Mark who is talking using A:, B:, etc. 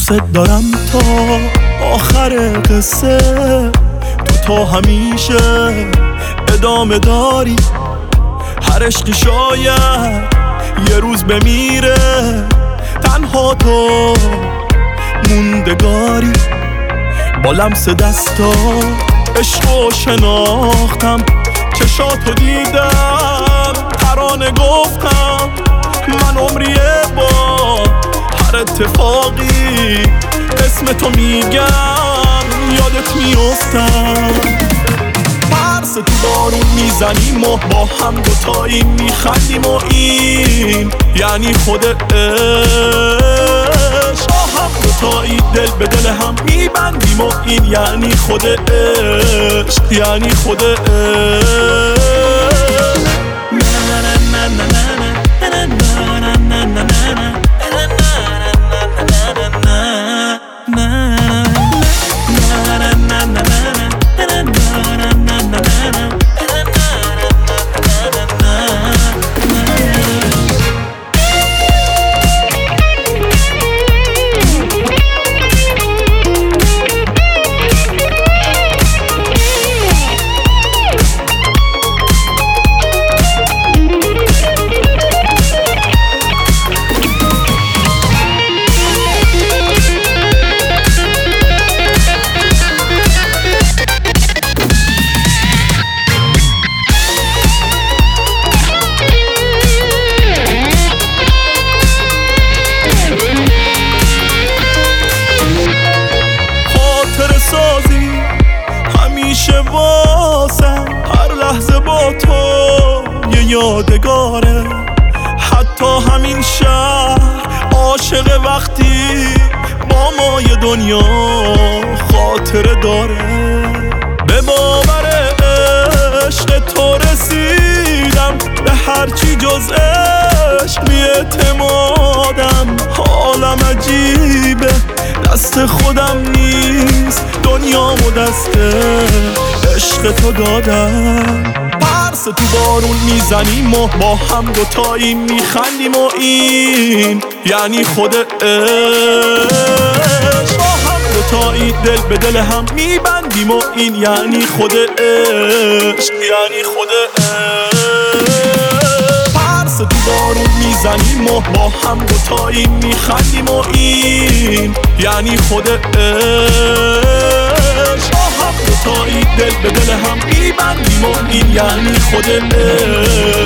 A: دوست دارم تا آخر قصه، تو تا همیشه ادامه داری. هر عشقی شاید یه روز بمیره، تنها تو موندگاری. با لمس دستا عشقو شناختم، چشاتو دیدم ترانه گفتم. من عمریه با هر اتفاقی اسم تو میگم، یادت میافتم. پرس تو بارون میزنیم و با هم دوتایی میخندیم و این یعنی خود عشق. با هم دوتایی دل به دل هم میبندیم و این یعنی خود عشق، یعنی خود عشق. همیشه واسم هر لحظه با تو یه یادگاره. حتی همین شهر عاشق وقتی با ما یه دنیا خاطره داره. به باور عشق تو رسیدم، به هرچی جز عشق بی‌اعتمادم. حالم عجیبه، دست خودم نیست، دنیامو دست عشق تو دادم. پرس تو بارون میزنیم و با هم دوتایی میخندیم و این یعنی خود عشق. با هم دوتایی دل به دل هم میبندیم و این یعنی خود عشق، یعنی خود عشق. پرس تو بارون میزنیم و با هم دوتایی میخندیم و این یعنی خود عشق. با هم دوتایی دل به دل هم میبندیم و این یعنی خود عشق.